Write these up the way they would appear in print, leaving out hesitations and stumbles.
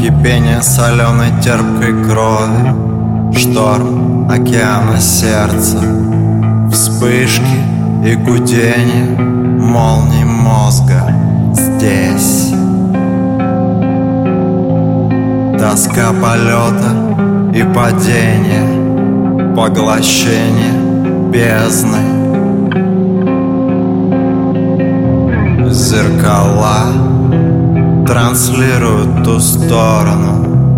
Кипение соленой терпкой крови, шторм океана сердца, вспышки и гудение молний мозга здесь. Тоска полета и падения, поглощение бездны. Зеркала транслируют ту сторону.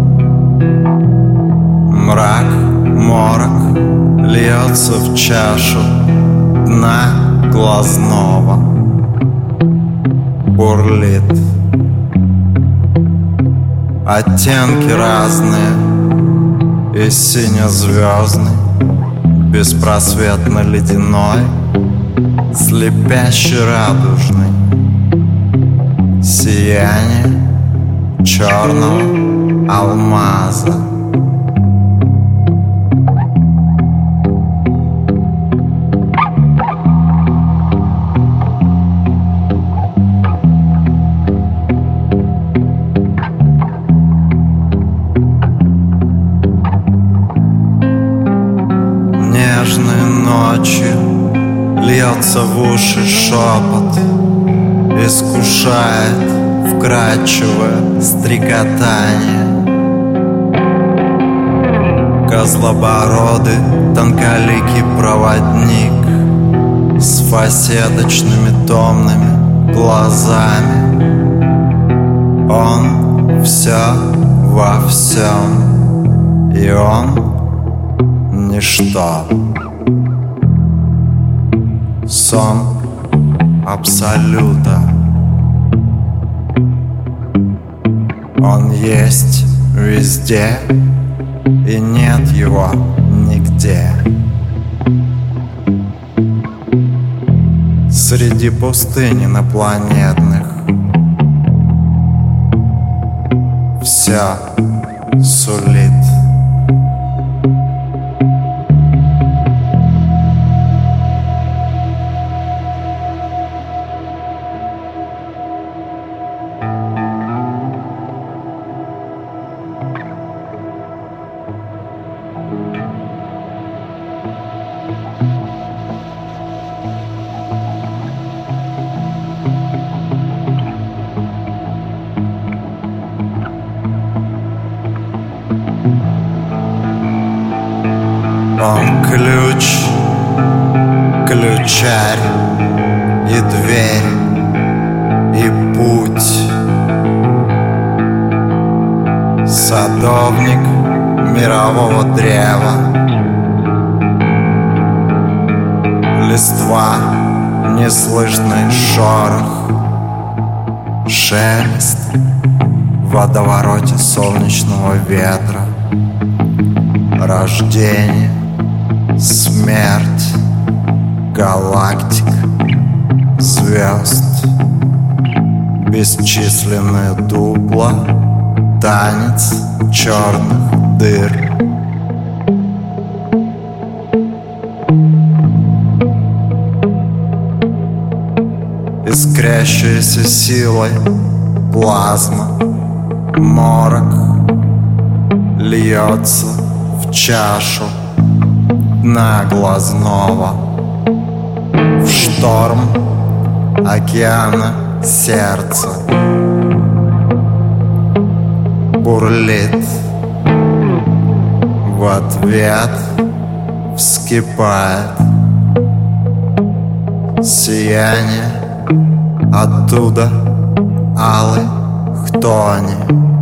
Мрак, морок льется в чашу дна глазного. Бурлит. Оттенки разные и сине-звездный, беспросветно ледяной, слепяще радужный. Сияние черного алмаза. Нежной ночью льется в уши шепот, искушает вкрадчивое стрекотание. Козлобородый тонколикий проводник с фасеточными томными глазами. Он все во всем, и он ничто. Сон абсолюта. Он есть везде, и нет его нигде. Среди пустынь инопланетных все сулит. Он ключ, ключарь и дверь, и путь. Садовник мирового древа. Листва, неслышный шорох, шелест в водовороте солнечного ветра. Рождение, смерть, галактик, звезд, бесчисленные дупла, танец черных дыр. Искрящаяся силой плазма, морок льется в чашу дна глазного, в шторм океана сердца. Бурлит, в ответ вскипает сияние оттуда алой хтони.